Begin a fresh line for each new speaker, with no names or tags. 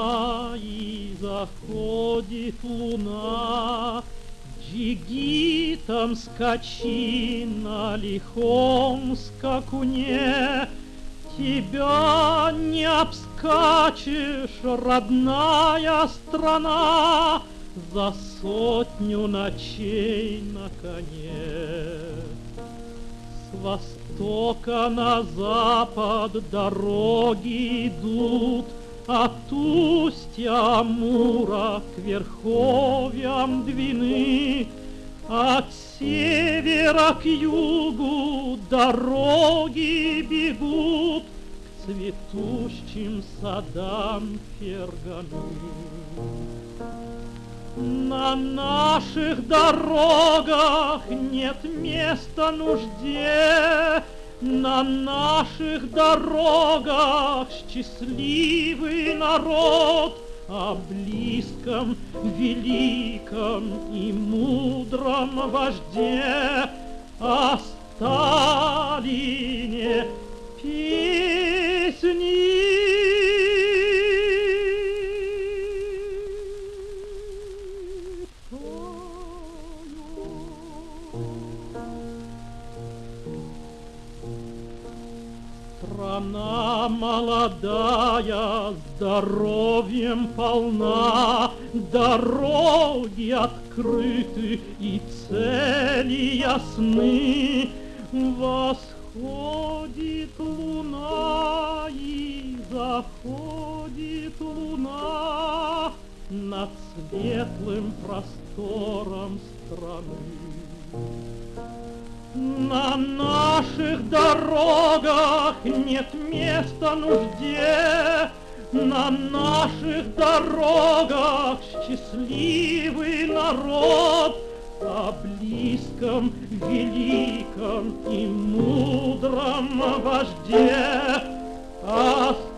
и заходит луна. Джигитом скачи на лихом скакуне, тебя не обскачешь, родная страна, за 100 ночей на коне. С востока на запад дороги идут, от устья Амура к верховьям Двины, от севера к югу дороги бегут к цветущим садам Ферганы. На наших дорогах нет места нужде, на наших дорогах счастливый народ о близком, великом и мудром вожде, о Сталине песни. Страна молодая, здоровьем полна, дороги открыты и цели ясны. Восходит луна и заходит луна над светлым простором страны. На наших дорогах нет места нужде, на наших дорогах счастливый народ о близком, великом и мудром вожде, о